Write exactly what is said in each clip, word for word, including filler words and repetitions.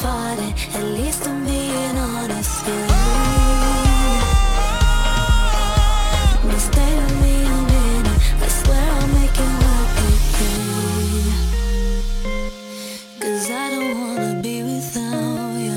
fighting. At least I'm being honest, yeah. But stay with me a minute. I swear I'll make it work with you. 'Cause I don't wanna be without you.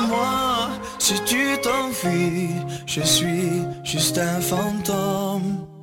Je suis juste un fantôme.